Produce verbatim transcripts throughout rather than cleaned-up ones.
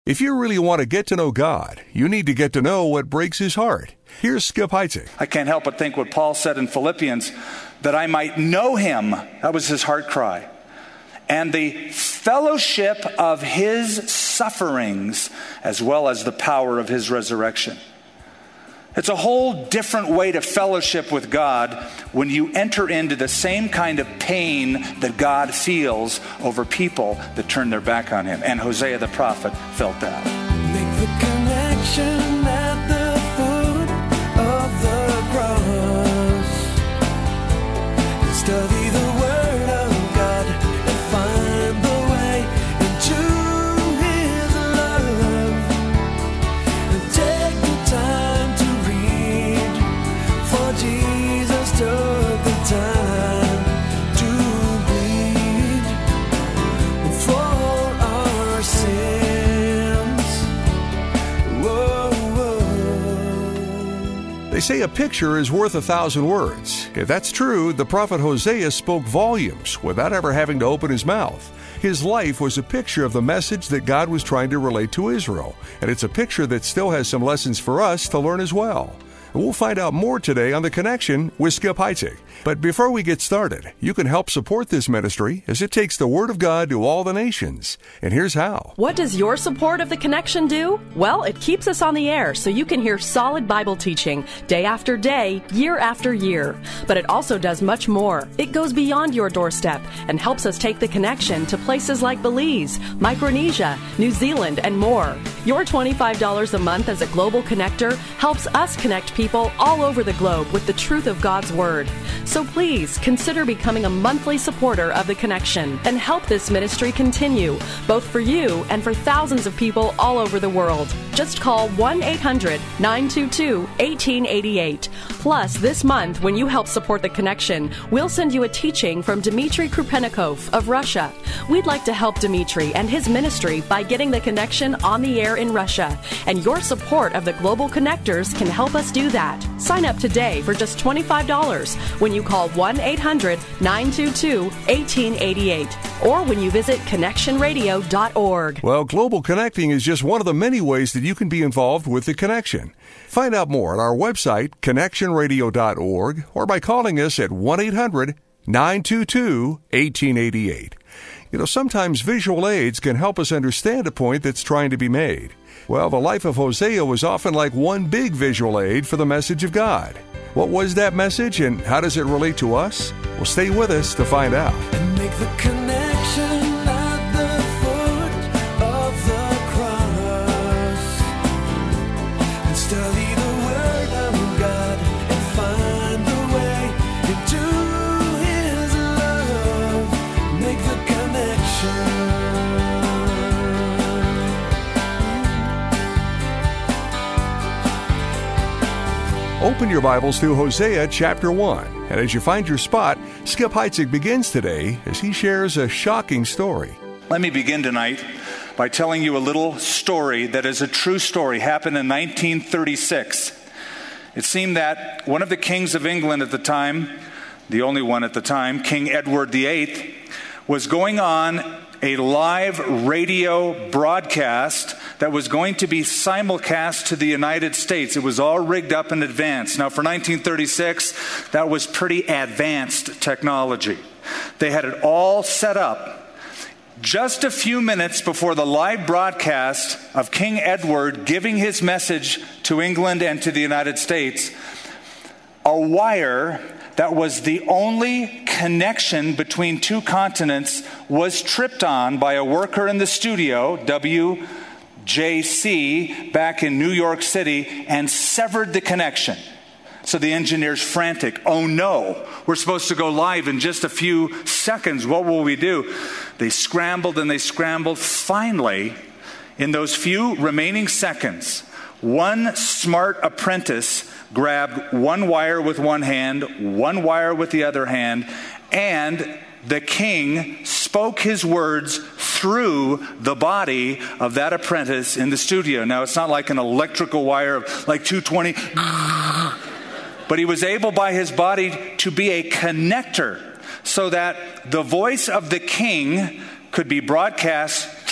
If you really want to get to know God, you need to get to know what breaks His heart. Here's Skip Heitzig. I can't help but think what Paul said in Philippians, that I might know Him. That was his heart cry. And the fellowship of His sufferings, as well as the power of His resurrection. It's a whole different way to fellowship with God when you enter into the same kind of pain that God feels over people that turn their back on Him. And Hosea the prophet felt that. Make the connection at the foot of the cross. Study the Word of God and find the way into His love. And take the time to read, for Jesus took the time to bleed for our sins. Whoa, whoa. They say a picture is worth a thousand words. If that's true, the prophet Hosea spoke volumes without ever having to open his mouth. His life was a picture of the message that God was trying to relate to Israel, and it's a picture that still has some lessons for us to learn as well. And we'll find out more today on The Connection with Skip Heitzig. But before we get started, you can help support this ministry as it takes the Word of God to all the nations. And here's how. What does your support of The Connection do? Well, it keeps us on the air so you can hear solid Bible teaching day after day, year after year. But it also does much more. It goes beyond your doorstep and helps us take The Connection to places like Belize, Micronesia, New Zealand, and more. Your twenty-five dollars a month as a global connector helps us connect people all over the globe with the truth of God's Word. So please consider becoming a monthly supporter of The Connection and help this ministry continue, both for you and for thousands of people all over the world. Just call one eight hundred nine two two one eight eight eight. Plus, this month, when you help support The Connection, we'll send you a teaching from Dmitry Krupenikov of Russia. We'd like to help Dmitry and his ministry by getting The Connection on the air in Russia, and your support of the Global Connectors can help us do that. Sign up today for just twenty-five dollars when you call one eight hundred nine two two one eight eight eight or when you visit connection radio dot org. Well, Global Connecting is just one of the many ways that you can be involved with The Connection. Find out more at our website, connection radio dot org, or by calling us at one eight hundred nine two two one eight eight eight. You know, sometimes visual aids can help us understand a point that's trying to be made. Well, the life of Hosea was often like one big visual aid for the message of God. What was that message, and how does it relate to us? Well, stay with us to find out. And make the connection at the foot of the cross. And study the Word of God and find the way into His love. Make the connection. Open your Bibles to Hosea chapter one. And as you find your spot, Skip Heitzig begins today as he shares a shocking story. Let me begin tonight by telling you a little story that is a true story. Happened in nineteen thirty-six. It seemed that one of the kings of England at the time, the only one at the time, King Edward the Eighth, was going on a live radio broadcast that was going to be simulcast to the United States. It was all rigged up in advance. Now, for nineteen thirty-six, that was pretty advanced technology. They had it all set up. Just a few minutes before the live broadcast of King Edward giving his message to England and to the United States, a wire that was the only connection between two continents was tripped on by a worker in the studio, W J C, back in New York City, and severed the connection. So the engineer's frantic. Oh no, we're supposed to go live in just a few seconds. What will we do? They scrambled and they scrambled. Finally, in those few remaining seconds, one smart apprentice grabbed one wire with one hand, one wire with the other hand, and the king spoke his words through the body of that apprentice in the studio. Now, it's not like an electrical wire of like two twenty, but he was able by his body to be a connector so that the voice of the king could be broadcast through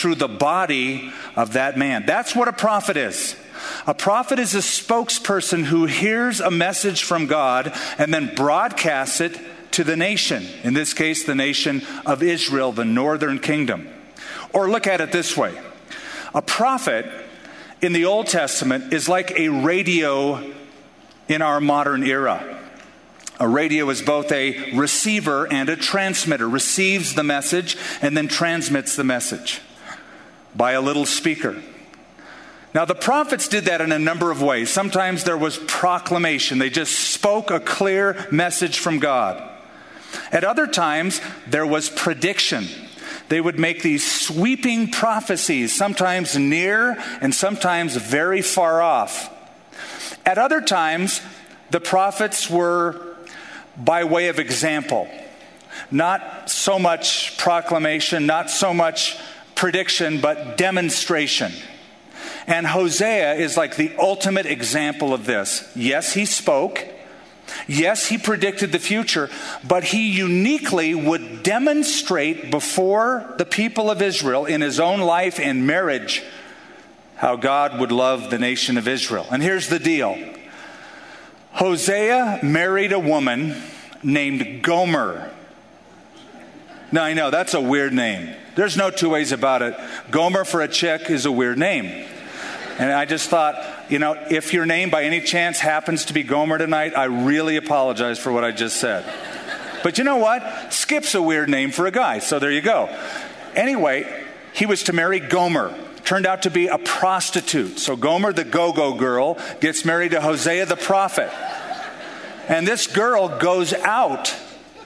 through the body of that man. That's what a prophet is. A prophet is a spokesperson who hears a message from God and then broadcasts it to the nation. In this case, the nation of Israel, the northern kingdom. Or look at it this way. A prophet in the Old Testament is like a radio in our modern era. A radio is both a receiver and a transmitter. Receives the message and then transmits the message by a little speaker. Now, the prophets did that in a number of ways. Sometimes there was proclamation. They just spoke a clear message from God. At other times, there was prediction. They would make these sweeping prophecies, sometimes near and sometimes very far off. At other times, the prophets were by way of example. Not so much proclamation, not so much prediction, but demonstration. And Hosea is like the ultimate example of this. Yes, he spoke. Yes, he predicted the future, but he uniquely would demonstrate before the people of Israel in his own life and marriage how God would love the nation of Israel. And here's the deal. Hosea married a woman named Gomer. Now, I know, that's a weird name. There's no two ways about it. Gomer for a chick is a weird name. And I just thought, you know, if your name by any chance happens to be Gomer tonight, I really apologize for what I just said. But you know what? Skip's a weird name for a guy, so there you go. Anyway, he was to marry Gomer. Turned out to be a prostitute. So Gomer, the go-go girl, gets married to Hosea the prophet. And this girl goes out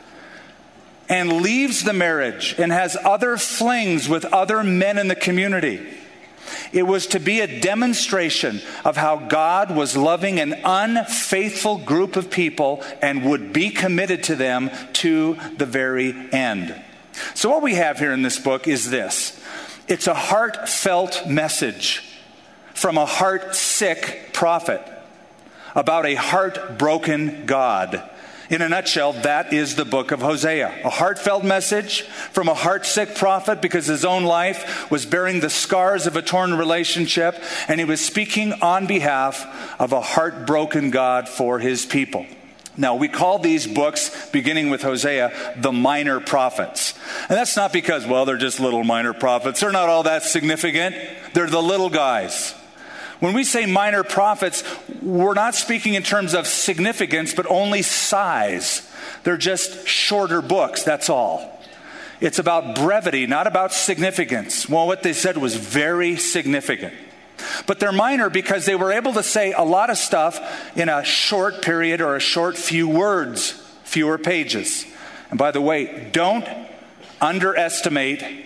and leaves the marriage and has other flings with other men in the community. It was to be a demonstration of how God was loving an unfaithful group of people and would be committed to them to the very end. So what we have here in this book is this. It's a heartfelt message from a heart-sick prophet about a heartbroken God. In a nutshell, that is the book of Hosea. A heartfelt message from a heart-sick prophet because his own life was bearing the scars of a torn relationship, and he was speaking on behalf of a heartbroken God for his people. Now, we call these books, beginning with Hosea, the minor prophets. And that's not because, well, they're just little minor prophets. They're not all that significant. They're the little guys. When we say minor prophets, we're not speaking in terms of significance, but only size. They're just shorter books, that's all. It's about brevity, not about significance. Well, what they said was very significant. But they're minor because they were able to say a lot of stuff in a short period or a short few words, fewer pages. And by the way, don't underestimate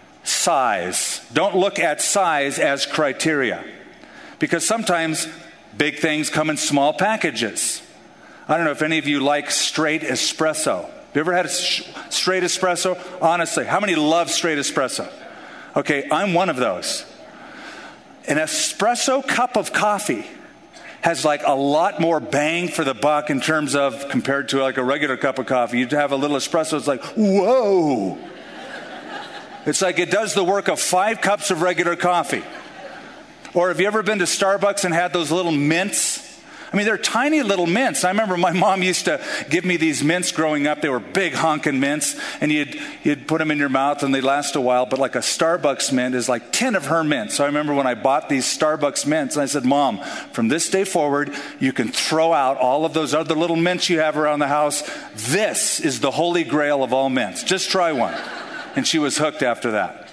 size. Don't look at size as criteria. Because sometimes big things come in small packages. I don't know if any of you like straight espresso. Have you ever had a sh- straight espresso? Honestly, how many love straight espresso? Okay, I'm one of those. An espresso cup of coffee has like a lot more bang for the buck in terms of, compared to like a regular cup of coffee. You have a little espresso, it's like, whoa. It's like it does the work of five cups of regular coffee. Or have you ever been to Starbucks and had those little mints? I mean, they're tiny little mints. I remember my mom used to give me these mints growing up. They were big honking mints, and you'd you'd put them in your mouth, and they last a while. But like a Starbucks mint is like ten of her mints. So I remember when I bought these Starbucks mints, and I said, Mom, from this day forward, you can throw out all of those other little mints you have around the house. This is the holy grail of all mints. Just try one. And she was hooked after that.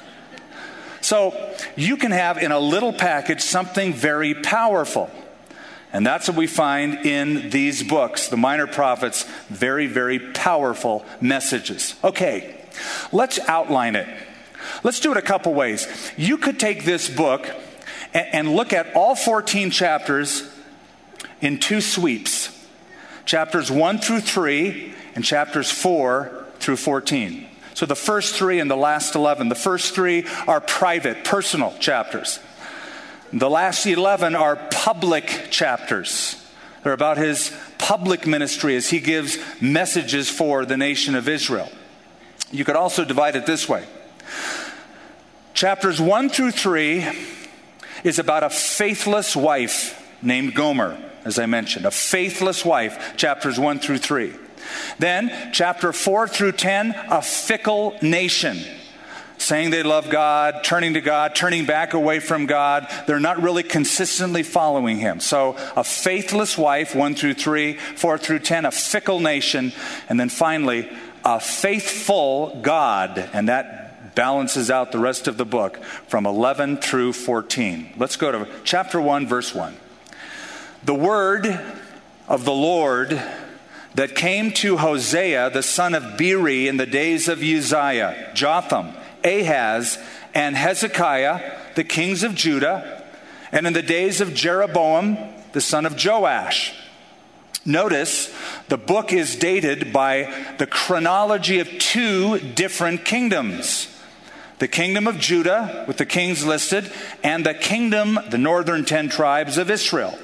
So you can have in a little package something very powerful. And that's what we find in these books, the minor prophets, very, very powerful messages. Okay, let's outline it. Let's do it a couple ways. You could take this book and, and look at all fourteen chapters in two sweeps. Chapters one through three and chapters four through fourteen. So the first three and the last eleven. The first three are private, personal chapters. The last eleven are public chapters. They're about his public ministry as he gives messages for the nation of Israel. You could also divide it this way. Chapters one through three is about a faithless wife named Gomer, as I mentioned, a faithless wife, chapters one through three. Then, chapter four through ten, a fickle nation, saying they love God, turning to God, turning back away from God. They're not really consistently following Him. So, a faithless wife, one through three, four through ten, a fickle nation, and then finally, a faithful God, and that balances out the rest of the book from eleven through fourteen. Let's go to chapter one, verse one. The word of the Lord that came to Hosea, the son of Beeri, in the days of Uzziah, Jotham, Ahaz, and Hezekiah, the kings of Judah, and in the days of Jeroboam, the son of Joash. Notice, the book is dated by the chronology of two different kingdoms. The kingdom of Judah, with the kings listed, and the kingdom, the northern ten tribes of Israel.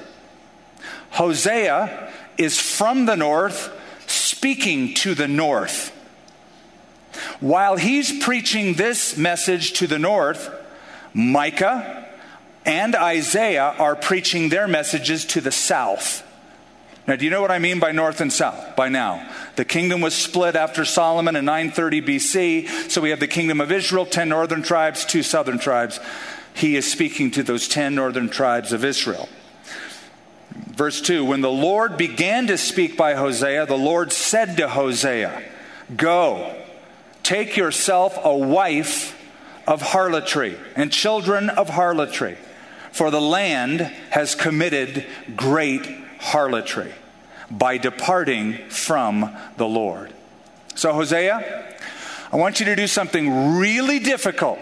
Hosea is from the north, speaking to the north. While he's preaching this message to the north, Micah and Isaiah are preaching their messages to the south. Now, do you know what I mean by north and south by now? The kingdom was split after Solomon in nine thirty B C, so we have the kingdom of Israel, ten northern tribes, two southern tribes. He is speaking to those ten northern tribes of Israel. Verse two, when the Lord began to speak by Hosea, the Lord said to Hosea, "Go, take yourself a wife of harlotry and children of harlotry, for the land has committed great harlotry by departing from the Lord." So Hosea, I want you to do something really difficult.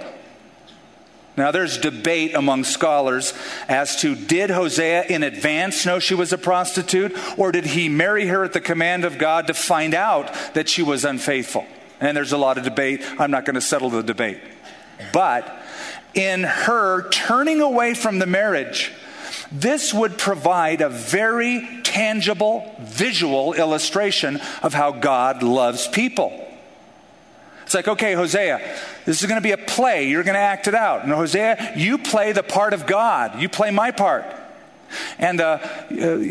Now, there's debate among scholars as to, did Hosea in advance know she was a prostitute, or did he marry her at the command of God to find out that she was unfaithful? And there's a lot of debate. I'm not going to settle the debate. But in her turning away from the marriage, this would provide a very tangible, visual illustration of how God loves people. It's like, okay, Hosea, this is going to be a play. You're going to act it out. And Hosea, you play the part of God. You play my part. And the, uh,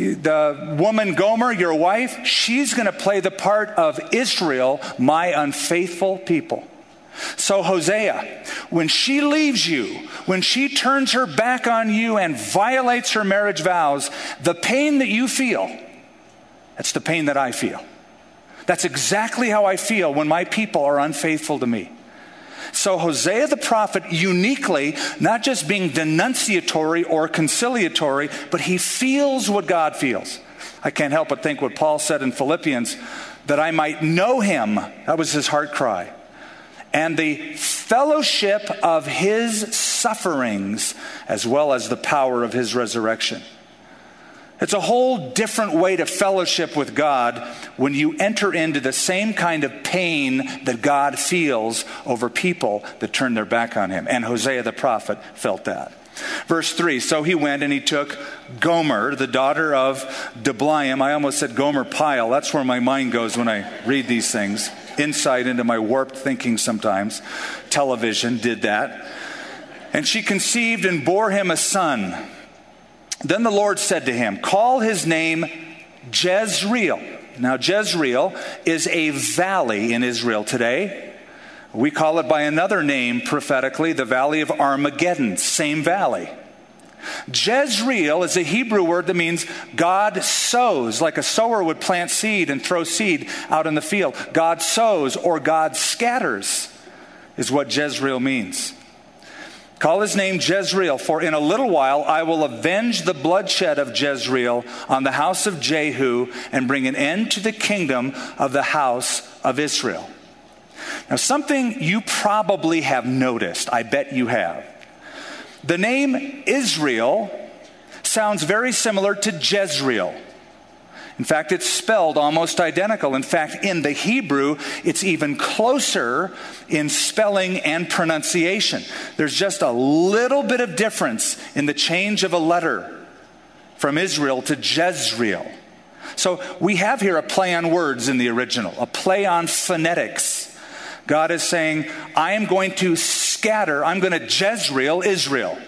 the woman Gomer, your wife, she's going to play the part of Israel, my unfaithful people. So Hosea, when she leaves you, when she turns her back on you and violates her marriage vows, the pain that you feel, that's the pain that I feel. That's exactly how I feel when my people are unfaithful to me. So Hosea the prophet, uniquely, not just being denunciatory or conciliatory, but he feels what God feels. I can't help but think what Paul said in Philippians, that I might know him. That was his heart cry. And the fellowship of his sufferings, as well as the power of his resurrection. It's a whole different way to fellowship with God when you enter into the same kind of pain that God feels over people that turn their back on him. And Hosea the prophet felt that. Verse three, so he went and he took Gomer, the daughter of Diblaim. I almost said Gomer Pyle. That's where my mind goes when I read these things. Insight into my warped thinking sometimes. Television did that. And she conceived and bore him a son. Then the Lord said to him, call his name Jezreel. Now Jezreel is a valley in Israel today. We call it by another name prophetically, the Valley of Armageddon, same valley. Jezreel is a Hebrew word that means God sows, like a sower would plant seed and throw seed out in the field. God sows or God scatters is what Jezreel means. Call his name Jezreel, for in a little while I will avenge the bloodshed of Jezreel on the house of Jehu and bring an end to the kingdom of the house of Israel. Now, something you probably have noticed, I bet you have. The name Israel sounds very similar to Jezreel. In fact, it's spelled almost identical. In fact, in the Hebrew, it's even closer in spelling and pronunciation. There's just a little bit of difference in the change of a letter from Israel to Jezreel. So we have here a play on words in the original, a play on phonetics. God is saying, I am going to scatter scatter, I'm going to Jezreel Israel.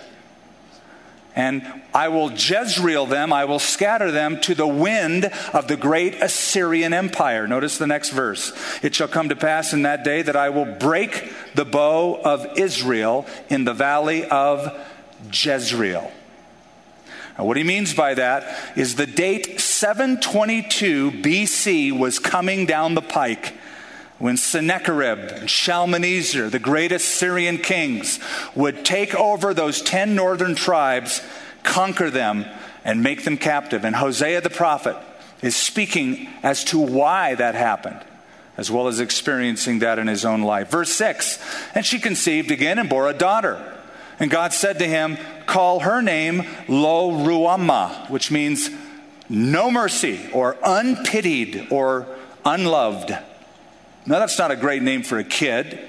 And I will Jezreel them, I will scatter them to the wind of the great Assyrian Empire. Notice the next verse. It shall come to pass in that day that I will break the bow of Israel in the valley of Jezreel. Now, what he means by that is the date seven twenty-two B C was coming down the pike, when Sennacherib and Shalmaneser, the great Assyrian kings, would take over those ten northern tribes, conquer them, and make them captive. And Hosea the prophet is speaking as to why that happened, as well as experiencing that in his own life. Verse six, and she conceived again and bore a daughter. And God said to him, call her name Lo Ruhamah, which means no mercy, or unpitied, or unloved. Now, that's not a great name for a kid.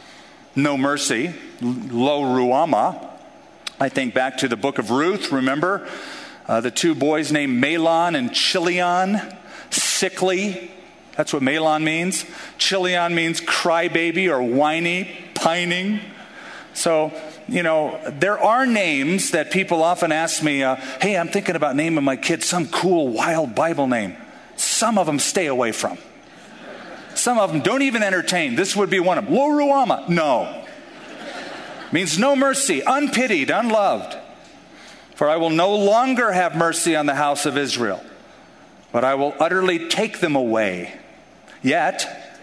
No mercy. Lo Ruhamah. I think back to the book of Ruth. Remember uh, the two boys named Mahlon and Chilion? Sickly. That's what Mahlon means. Chilion means crybaby or whiny, pining. So, you know, there are names that people often ask me, uh, hey, I'm thinking about naming my kid some cool, wild Bible name. Some of them stay away from. Some of them don't even entertain. This would be one of them. Lo Ruhamah. No. Means no mercy, unpitied, unloved. For I will no longer have mercy on the house of Israel, but I will utterly take them away. Yet,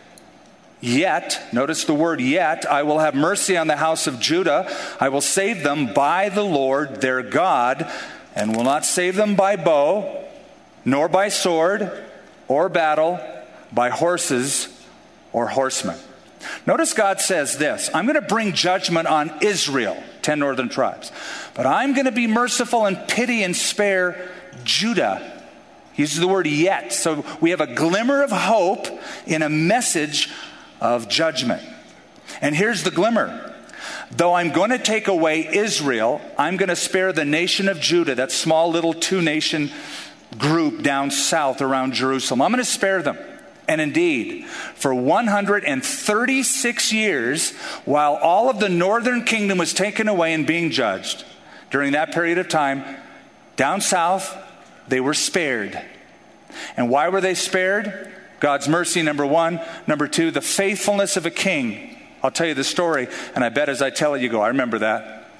yet, notice the word yet, I will have mercy on the house of Judah. I will save them by the Lord their God, and will not save them by bow, nor by sword, or battle, by horses or horsemen. Notice God says this, I'm going to bring judgment on Israel, ten northern tribes, but I'm going to be merciful and pity and spare Judah. He uses the word yet. So we have a glimmer of hope in a message of judgment. And here's the glimmer. Though I'm going to take away Israel, I'm going to spare the nation of Judah, that small little two-nation group down south around Jerusalem. I'm going to spare them. And indeed, for one hundred thirty-six years, while all of the northern kingdom was taken away and being judged, during that period of time, down south, they were spared. And why were they spared? God's mercy, number one. Number two, the faithfulness of a king. I'll tell you the story, and I bet as I tell it, you go, I remember that.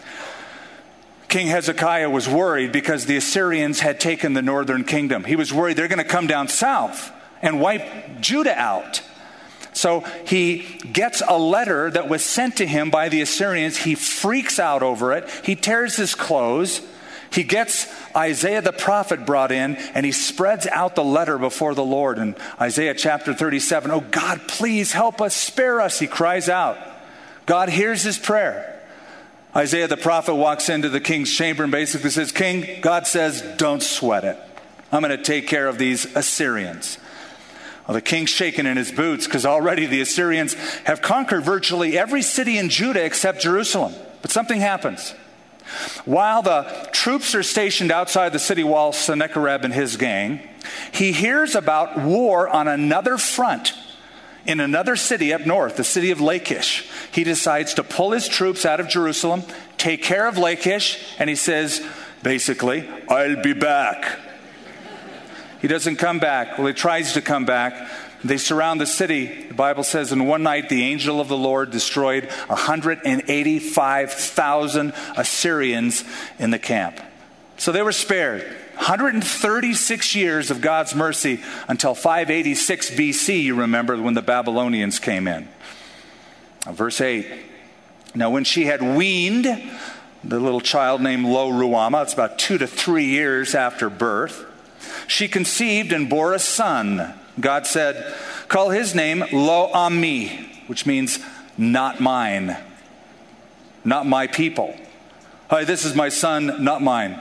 King Hezekiah was worried because the Assyrians had taken the northern kingdom. He was worried they're going to come down south and wipe Judah out. So he gets a letter that was sent to him by the Assyrians. He freaks out over it. He tears his clothes. He gets Isaiah the prophet brought in, and he spreads out the letter before the Lord. In Isaiah chapter thirty-seven, oh God, please help us, spare us, he cries out. God hears his prayer. Isaiah the prophet walks into the king's chamber and basically says, King, God says, don't sweat it. I'm going to take care of these Assyrians. Well, the king's shaking in his boots because already the Assyrians have conquered virtually every city in Judah except Jerusalem. But something happens. While the troops are stationed outside the city wall, Sennacherib and his gang, he hears about war on another front in another city up north, the city of Lachish. He decides to pull his troops out of Jerusalem, take care of Lachish, and he says, basically, I'll be back. He doesn't come back. Well, he tries to come back. They surround the city. The Bible says in one night, the angel of the Lord destroyed one hundred eighty-five thousand Assyrians in the camp. So they were spared. one hundred thirty-six years of God's mercy until five eighty-six B C, you remember, when the Babylonians came in. Verse eight. Now when she had weaned the little child named Lo Ruhamah, it's about two to three years after birth, she conceived and bore a son. God said, call his name Lo Ami, which means not mine, not my people. Hi, this is my son, not mine.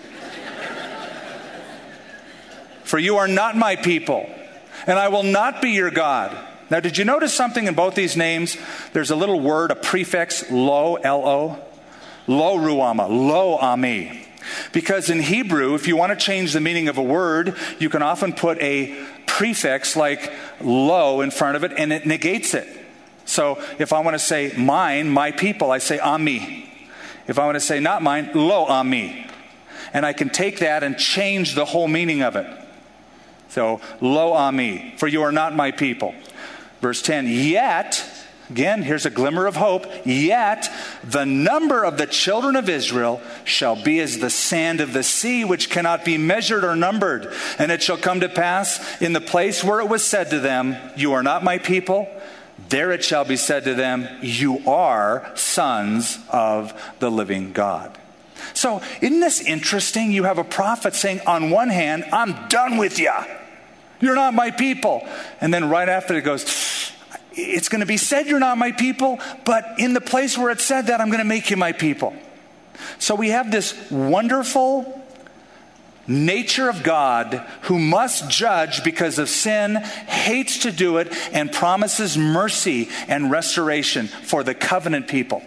For you are not my people, and I will not be your God. Now, did you notice something in both these names? There's a little word, a prefix, Lo, L O. Lo Ruhamah, Lo Ami. Because in Hebrew, if you want to change the meaning of a word, you can often put a prefix like lo in front of it, and it negates it. So if I want to say mine, my people, I say ami. If I want to say not mine, lo ami. And I can take that and change the whole meaning of it. So, lo ami, for you are not my people. Verse ten, yet, again, here's a glimmer of hope, yet the number of the children of Israel shall be as the sand of the sea, which cannot be measured or numbered. And it shall come to pass in the place where it was said to them, you are not my people, there it shall be said to them, you are sons of the living God. So, isn't this interesting? You have a prophet saying, on one hand, I'm done with you. You're not my people. And then right after it goes, it's going to be said you're not my people, but in the place where it said that, I'm going to make you my people. So we have this wonderful nature of God who must judge because of sin, hates to do it, and promises mercy and restoration for the covenant people.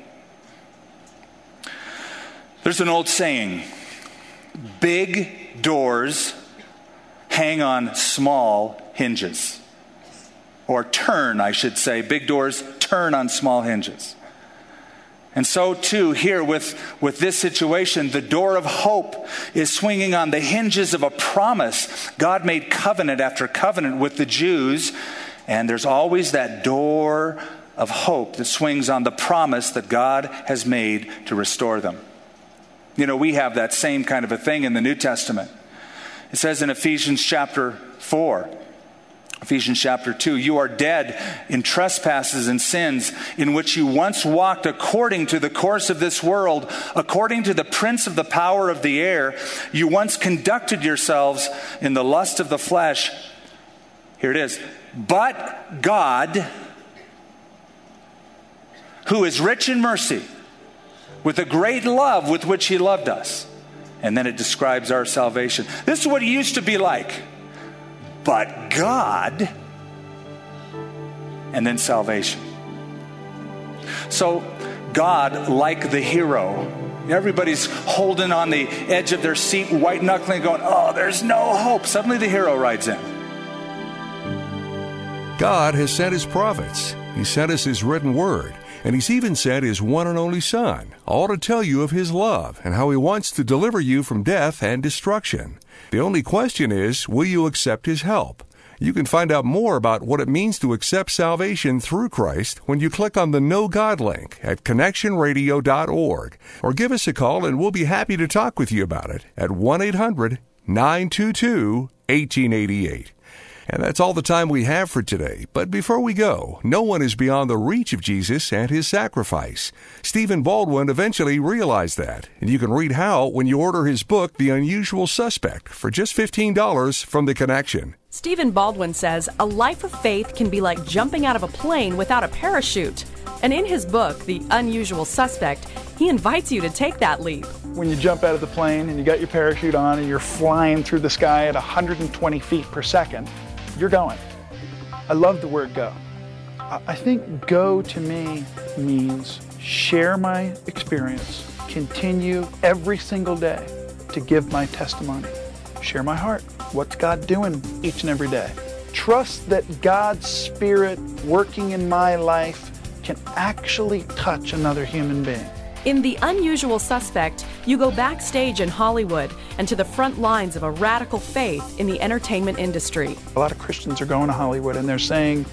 There's an old saying, big doors hang on small hinges. Or turn, I should say. Big doors turn on small hinges. And so too here with, with this situation, the door of hope is swinging on the hinges of a promise. God made covenant after covenant with the Jews, and there's always that door of hope that swings on the promise that God has made to restore them. You know, we have that same kind of a thing in the New Testament. It says in Ephesians chapter four, Ephesians chapter two, you are dead in trespasses and sins in which you once walked according to the course of this world, according to the prince of the power of the air. You once conducted yourselves in the lust of the flesh. Here it is. But God, who is rich in mercy, with the great love with which he loved us. And then it describes our salvation. This is what it used to be like. But God, and then salvation. So God, like the hero, everybody's holding on the edge of their seat, white knuckling, going, oh, there's no hope. Suddenly the hero rides in. God has sent his prophets. He sent us his written word. And he's even sent his one and only Son, all to tell you of his love and how he wants to deliver you from death and destruction. The only question is, will you accept his help? You can find out more about what it means to accept salvation through Christ when you click on the Know God link at connection radio dot org, or give us a call and we'll be happy to talk with you about it at one eight hundred nine two two one eight eight eight. And that's all the time we have for today. But before we go, no one is beyond the reach of Jesus and his sacrifice. Stephen Baldwin eventually realized that, and you can read how when you order his book, The Unusual Suspect, for just fifteen dollars from The Connection. Stephen Baldwin says a life of faith can be like jumping out of a plane without a parachute. And in his book, The Unusual Suspect, he invites you to take that leap. When you jump out of the plane and you got your parachute on and you're flying through the sky at one hundred twenty feet per second, you're going. I love the word go. I think go to me means share my experience, continue every single day to give my testimony, share my heart. What's God doing each and every day? Trust that God's Spirit working in my life can actually touch another human being. In The Unusual Suspect, you go backstage in Hollywood and to the front lines of a radical faith in the entertainment industry. A lot of Christians are going to Hollywood and they're saying,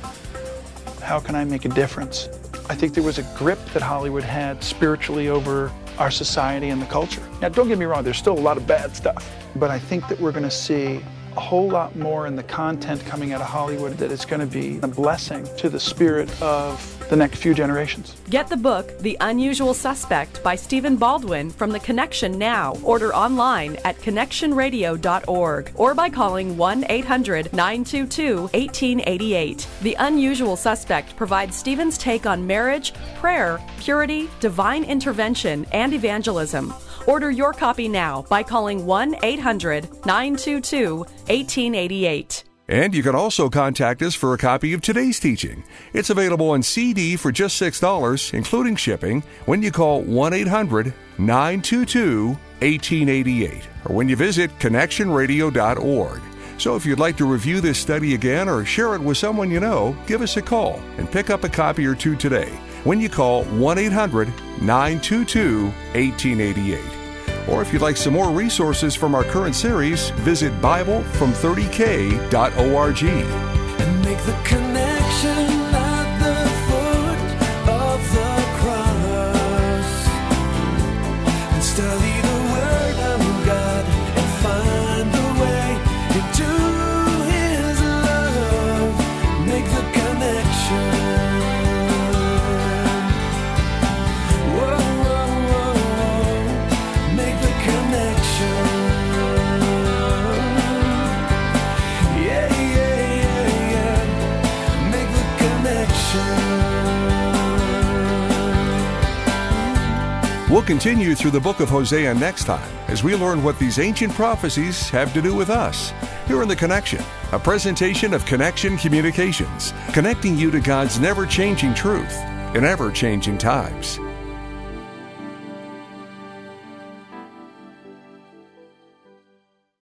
how can I make a difference? I think there was a grip that Hollywood had spiritually over our society and the culture. Now, don't get me wrong, there's still a lot of bad stuff, but I think that we're going to see a whole lot more in the content coming out of Hollywood that is going to be a blessing to the spirit of the next few generations. Get the book, The Unusual Suspect by Stephen Baldwin from The Connection now. Order online at connection radio dot org or by calling one eight hundred nine two two one eight eight eight. The Unusual Suspect provides Stephen's take on marriage, prayer, purity, divine intervention, and evangelism. Order your copy now by calling one eight hundred nine two two one eight eight eight. And you can also contact us for a copy of today's teaching. It's available on C D for just six dollars, including shipping, when you call one eight hundred nine two two one eight eight eight or when you visit connection radio dot org. So if you'd like to review this study again or share it with someone you know, give us a call and pick up a copy or two today when you call one eight hundred nine two two one eight eight eight. Or if you'd like some more resources from our current series, visit Bible from thirty K dot org. And make the connection at the foot of the cross. And study the Word of God and find the way into His love. Make the connection. Whoa, whoa, whoa. Make the connection. Yeah, yeah, yeah, yeah. Make the connection. We'll continue through the book of Hosea next time as we learn what these ancient prophecies have to do with us. Here in The Connection, a presentation of Connection Communications, connecting you to God's never-changing truth in ever-changing times.